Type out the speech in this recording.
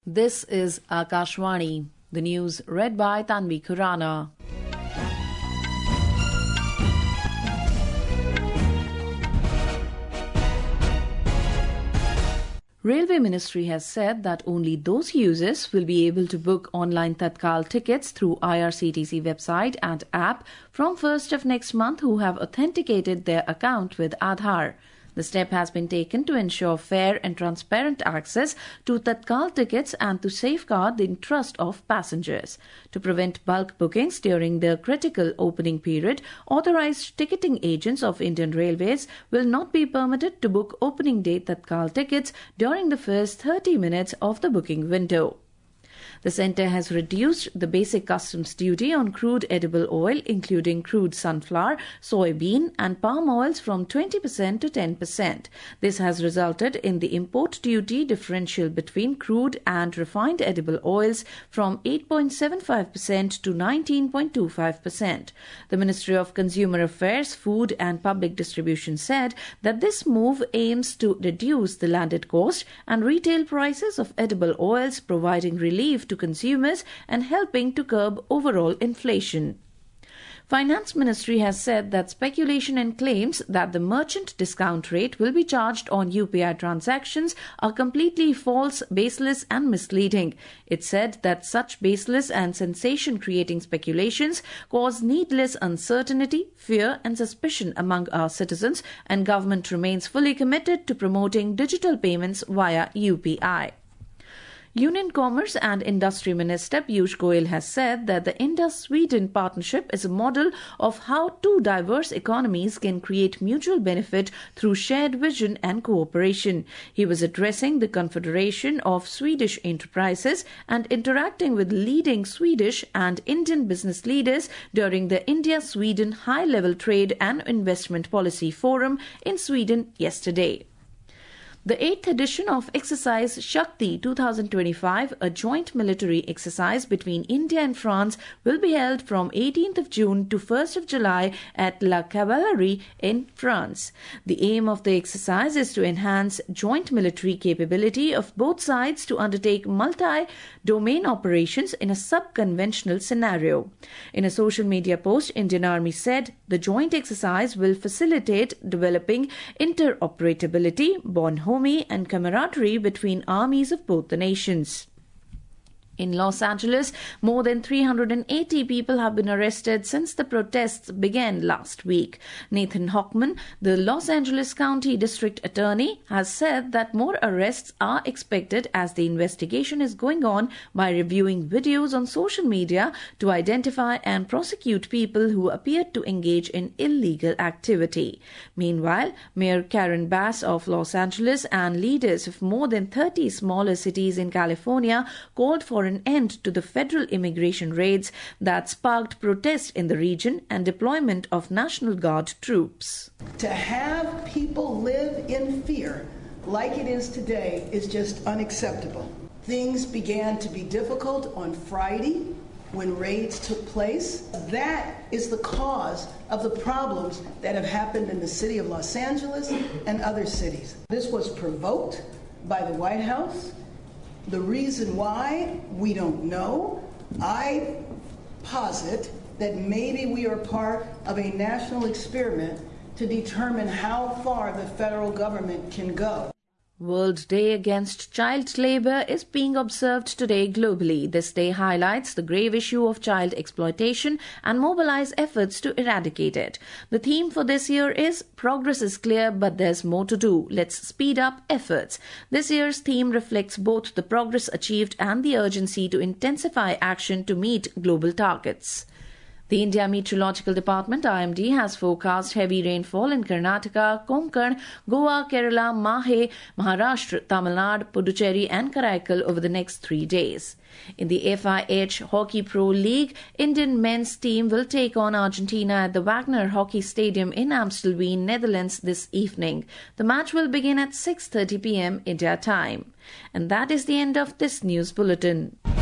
This is Akashvani. The news read by Tanvi Khurana. Railway Ministry has said that only those users will be able to book online Tatkal tickets through IRCTC website and app from 1st of next month who have authenticated their account with Aadhaar. The step has been taken to ensure fair and transparent access to Tatkal tickets and to safeguard the interest of passengers. To prevent bulk bookings during the critical opening period, authorized ticketing agents of Indian Railways will not be permitted to book opening day Tatkal tickets during the first 30 minutes of the booking window. The centre has reduced the basic customs duty on crude edible oil, including crude sunflower, soybean and palm oils from 20% to 10%. This has resulted in the import duty differential between crude and refined edible oils from 8.75% to 19.25%. The Ministry of Consumer Affairs, Food and Public Distribution said that this move aims to reduce the landed cost and retail prices of edible oils, providing relief to consumers and helping to curb overall inflation. Finance Ministry has said that speculation and claims that the merchant discount rate will be charged on UPI transactions are completely false, baseless and misleading. It said that such baseless and sensation-creating speculations cause needless uncertainty, fear and suspicion among our citizens, and government remains fully committed to promoting digital payments via UPI. Union Commerce and Industry Minister Piyush Goyal has said that the India-Sweden partnership is a model of how two diverse economies can create mutual benefit through shared vision and cooperation. He was addressing the Confederation of Swedish Enterprises and interacting with leading Swedish and Indian business leaders during the India-Sweden High-Level Trade and Investment Policy Forum in Sweden yesterday. The 8th edition of Exercise Shakti 2025, a joint military exercise between India and France, will be held from 18th of June to 1st of July at La Cavalerie in France. The aim of the exercise is to enhance joint military capability of both sides to undertake multi-domain operations in a sub-conventional scenario. In a social media post, Indian Army said the joint exercise will facilitate developing interoperability, bonhomie and camaraderie between armies of both the nations. In Los Angeles, more than 380 people have been arrested since the protests began last week. Nathan Hochman, the Los Angeles County District Attorney, has said that more arrests are expected as the investigation is going on by reviewing videos on social media to identify and prosecute people who appeared to engage in illegal activity. Meanwhile, Mayor Karen Bass of Los Angeles and leaders of more than 30 smaller cities in California called for an end to the federal immigration raids that sparked protests in the region and deployment of National Guard troops. To have people live in fear like it is today is just unacceptable. Things began to be difficult on Friday when raids took place. That is the cause of the problems that have happened in the city of Los Angeles and other cities. This was provoked by the White House. The reason why, we don't know. I posit that maybe we are part of a national experiment to determine how far the federal government can go. World Day Against Child Labour is being observed today globally. This day highlights the grave issue of child exploitation and mobilize efforts to eradicate it. The theme for this year is Progress is clear, but there's more to do. Let's speed up efforts. This year's theme reflects both the progress achieved and the urgency to intensify action to meet global targets. The India Meteorological Department IMD has forecast heavy rainfall in Karnataka, Konkan, Goa, Kerala, Mahe, Maharashtra, Tamil Nadu, Puducherry and Karaikal over the next 3 days. In the FIH Hockey Pro League, Indian men's team will take on Argentina at the Wagner Hockey Stadium in Amstelveen, Netherlands this evening. The match will begin at 6:30 p.m. India time. And that is the end of this news bulletin.